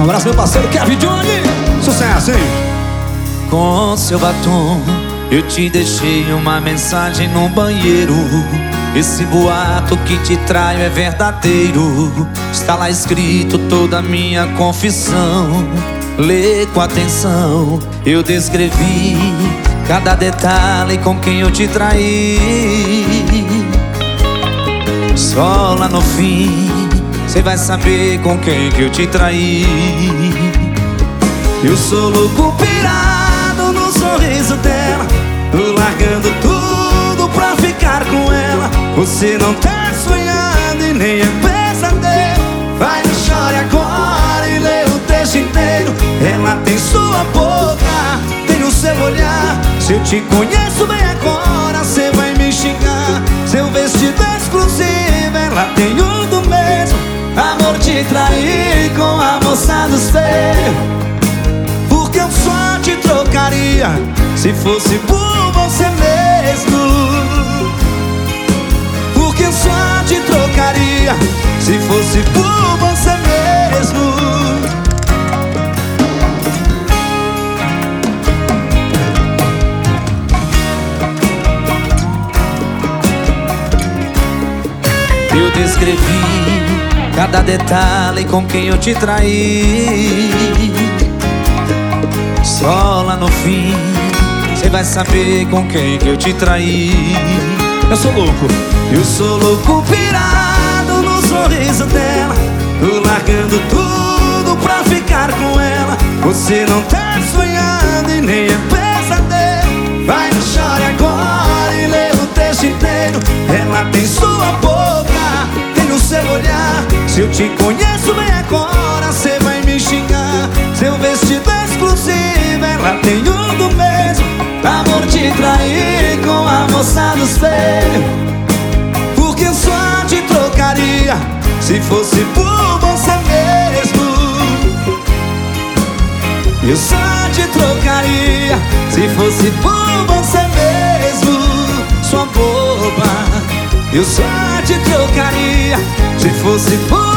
abraço, meu parceiro Kevin Johnny. Sucesso, hein? Com seu batom eu te deixei uma mensagem no banheiro. Esse boato que te traio é verdadeiro. Está lá escrito toda a minha confissão. Lê com atenção. Eu descrevi cada detalhe com quem eu te traí. Só lá no fim cê vai saber com quem que eu te traí. Eu sou louco pirado no sorriso dela, tô largando tudo pra ficar com ela. Você não tá sonhando e nem é pesadelo. Vai, não chore agora e lê o texto inteiro. Ela tem sua boca, tem o seu olhar. Se eu te conheço bem agora, cê vai me xingar. Seu vestido é exclusivo, ela tem um do mesmo. Amor, te trair com a moça dos feios. Porque eu só te trocaria se fosse por você mesmo. Porque eu só te trocaria se fosse por você mesmo. Eu descrevi cada detalhe com quem eu te traí. Só lá no fim cê vai saber com quem que eu te traí. Eu sou louco. Eu sou louco pirado no sorriso dela, tô largando tudo pra ficar com ela. Você não tá sonhando e nem é pesadelo. Vai, não chore agora e lê o texto inteiro. Ela tem sua boca, tem o seu olhar. Se eu te conheço bem agora, cê vai me xingar. Seu vestido é exclusivo, ela tem um do mesmo. Amor, te trair com a moça dos feios. Porque eu só te trocaria se fosse por você mesmo. Eu só te trocaria se fosse por você mesmo. Sua boba, eu só te trocaria se fosse por